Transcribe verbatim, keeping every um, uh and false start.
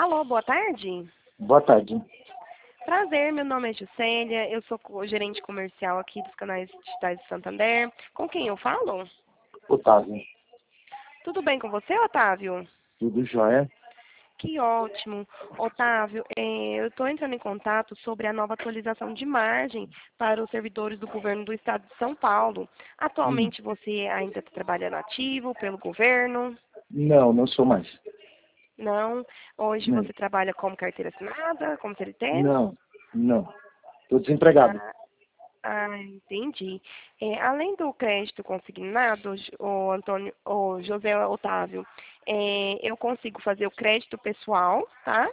Alô, boa tarde. Boa tarde. Prazer, meu nome é Juscelia, eu sou co- gerente comercial aqui dos canais digitais de Santander. Com quem eu falo? Otávio. Tudo bem com você, Otávio? Tudo jóia? Que ótimo. Otávio, eh, eu estou entrando em contato sobre a nova atualização de margem para os servidores do governo do estado de São Paulo. Hum. Atualmente você ainda está trabalhando ativo pelo governo? Não, não sou mais. Não. Hoje Não, você trabalha como carteira assinada, como C L T? não. não. Estou desempregado. Ah, Ah, entendi. É, além do crédito consignado, o Antônio, o José Otávio, é, eu consigo fazer o crédito pessoal, tá?